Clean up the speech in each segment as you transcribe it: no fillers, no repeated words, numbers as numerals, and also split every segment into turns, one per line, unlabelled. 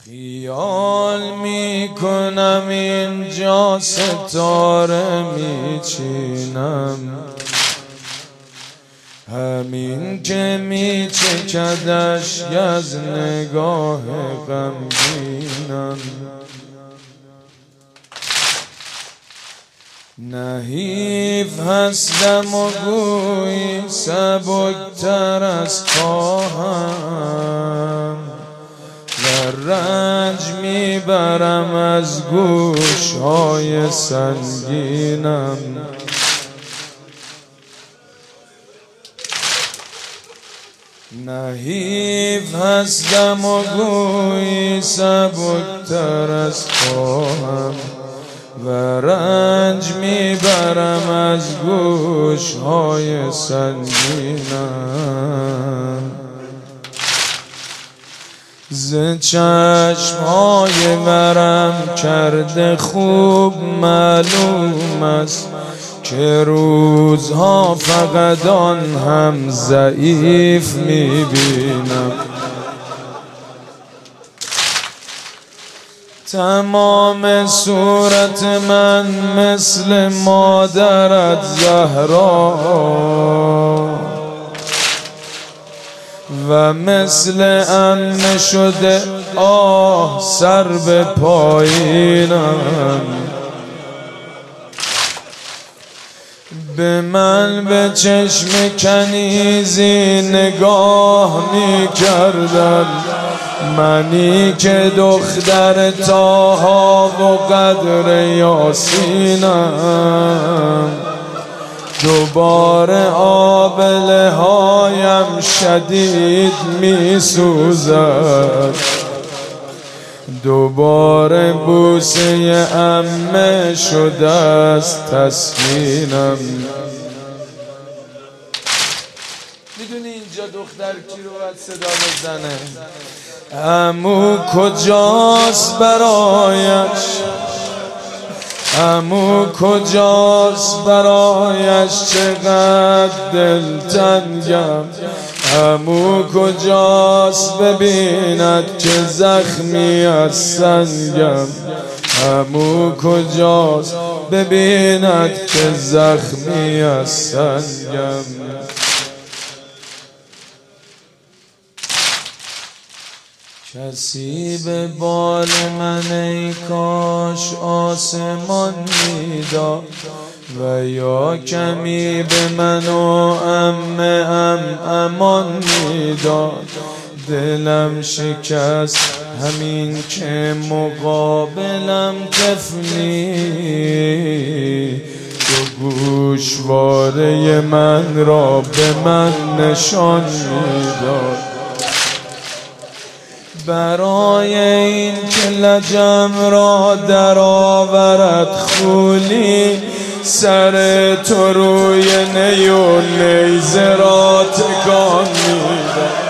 خیال میکنم اینجا ستاره میچینم، همین که میچکدش از نگاه غمگینم. نحیف هستم و گویی سبکتر از پاهم، و رنج میبرم از گوشهای سنگینم. نحیف هستم و گویی سبکتر از پاهم، و رنج میبرم از گوشهای سنگینم. ز چشمهای ورم کرده خوب معلوم است که روزها فقط آن هم ضعیف میبینم. تمام صورت من مثل مادرت زهرا و مثل عمه شده آه سر به پایینم. به من به چشم کنیزی نگاه می کردن، منی که دختر طاها و قدر یاسینم. دوباره آبله هایم شدید می سوزد، دوباره بوسه عمه شده است تسکینم. میدونی اینجا دختر کی رو باید صدا بزنه؟ عمو کجاست برایش، عمو کجاست برایش چقدر دلتنگم. عمو کجاست ببیند که زخمی از سنگم. عمو کجاست ببیند که زخمی از سنگم. کسی به بال من ای کاش آسمان میداد، و یا کمی به من و عمه امان میداد. دلم شکست همین که مقابلم طفلی، تو گوشواره من را به من نشان میداد. برای این که لجم را در آورد خولی، سر تو روی نی و نیزه را تکان میدم.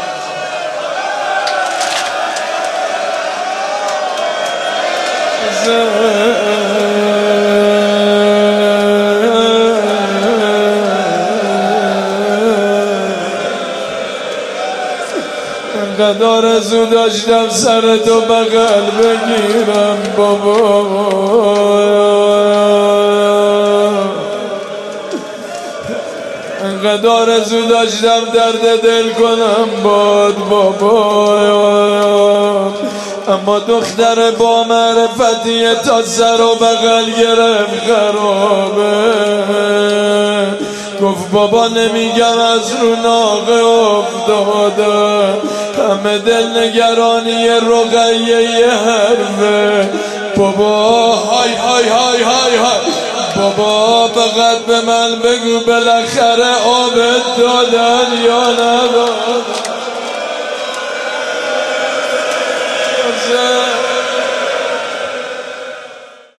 انقدر آرزو داشتم سر تو بغل بگیرم بابا، انقدر آرزو داشتم درد دل کنم باد بابا، اما دختر با معرفتی تا سر و بغل گرفت خرابه. گفت بابا نمیگم از رو ناقه افتاده، همه دل نگرانی رقیه حرفه. بابا های های های های های، بابا فقط به من بگو بالاخره آبت دادن یا ندادن.